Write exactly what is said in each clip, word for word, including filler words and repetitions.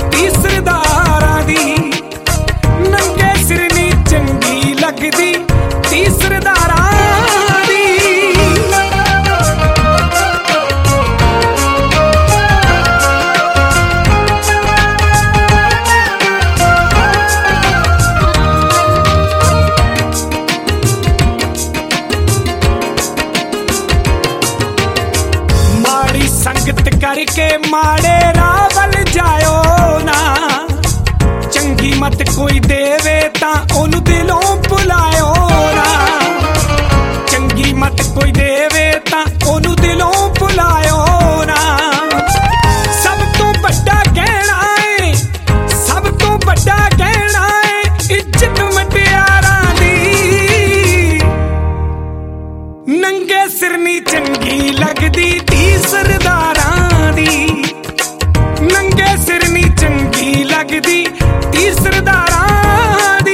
धी सरदारां दी, नंगे सिर नी चंगी लगदी धी सरदारां दी। माड़ी संगत करके माड़े रावल जायो ना, चंगी मत कोई देवे तां ओनू दिलों भुलायो ना, चंगी मत कोई देवे तां ओनू दिलों भुलायो ना। सब तो बड़ा गहना है, सब तो बड़ा गहना है इज्जत मटियारां दी, नंगे सिर नी चंगी लगदी धी सरदारां दी, नंगे सिर नी चंगी लगदी धी सरदारां दी।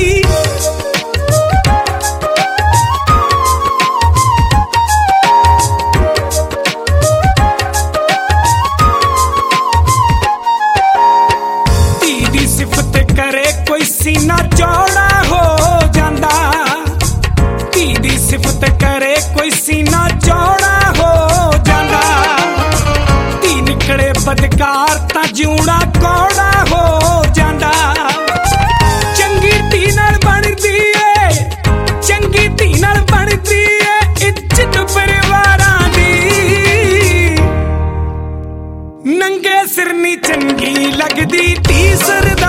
धी दी सिफत करे कोई सीना चौड़ा हो जांदा, धी दी सिफत करे कोई सीना चौड़ा हो जांदा, धी निकले बदकार तां जिउणा कौड़ा हो जांदा। चंगी धी नाल बनदी ए, चंगी धी नाल बनदी ए इज्जत परिवारां दी, नंगे सिर नी चंगी लगदी धी सरदारां